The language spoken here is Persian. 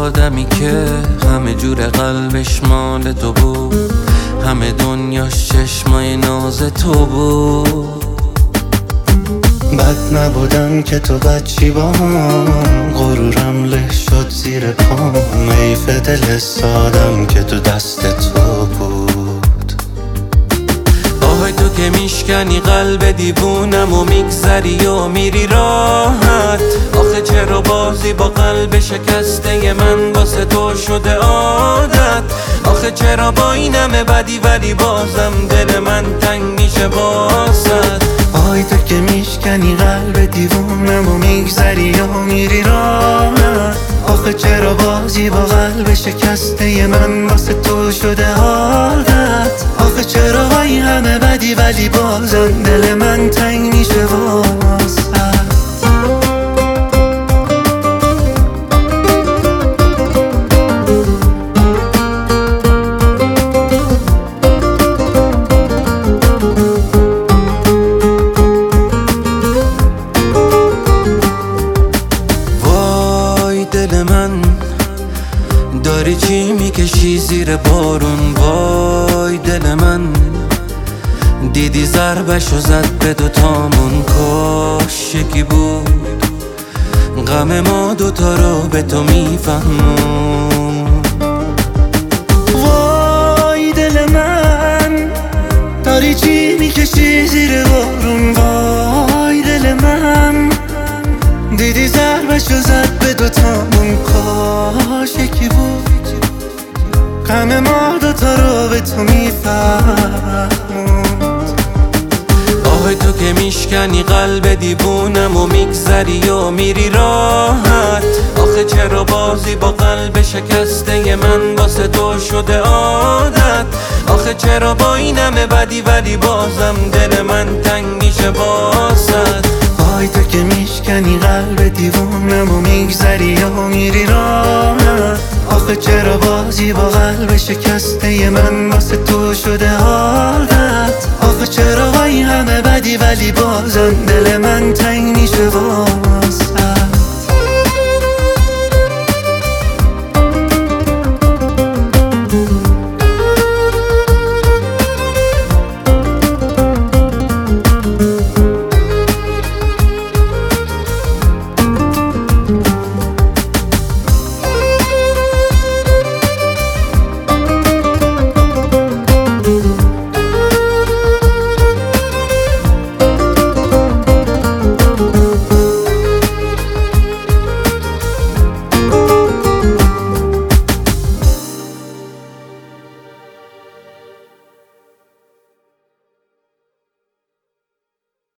آدمی که همه جور قلبش مال تو بود، همه دنیاش چشمای ناز تو بود. بد نبودم که تو بچی با هم، غرورم له شد زیر پام. حیف دل سادم که تو دست تو بود. آهای تو که میشکنی قلب دیوونم و میگذری و میری راحت. آخه چرا بازی با قلب شکسته من واسه تو شده عادت؟ آخه چرا با این همه بدی ولی بازم دل من تنگ میشه واسط؟ آهای تو که میشکنی قلب دیوونم و میگذری و میری راحت. آخه چرا بازی با قلب شکسته من واسه تو شده عادت؟ آخه چرا با این همه بدی ولی بازم دل من تنگ میشه واسط؟ دل من داری چی میکشی زیر بارون؟ وای دل من دیدی ضربشو زد به دوتامون، کاش یکی بود غم ما دوتا رو به تو میفهمون. وای دل من داری چی میکشی زیر بارون؟ وای دل من دیدی ضربشو زد به دوتامون، کاش یکی بود غم ما دوتا رو به تو میفهموند. آهای تو که میشکنی قلب دیوونم و میگذری و میری راحت. آخه چرا بازی با قلب شکسته من واسه تو شده عادت؟ آخه چرا با این همه بدی ولی بازم دل من تنگ میشه واسط؟ آهای تو که میشکنی قلب دیوونم و میگذری و میری راحت. آخه چرا بازی با قلب شکسته من واسه تو شده عادت؟ آخه چرا با این همه بدی ولی بازم دل من تنگ میشه واسط؟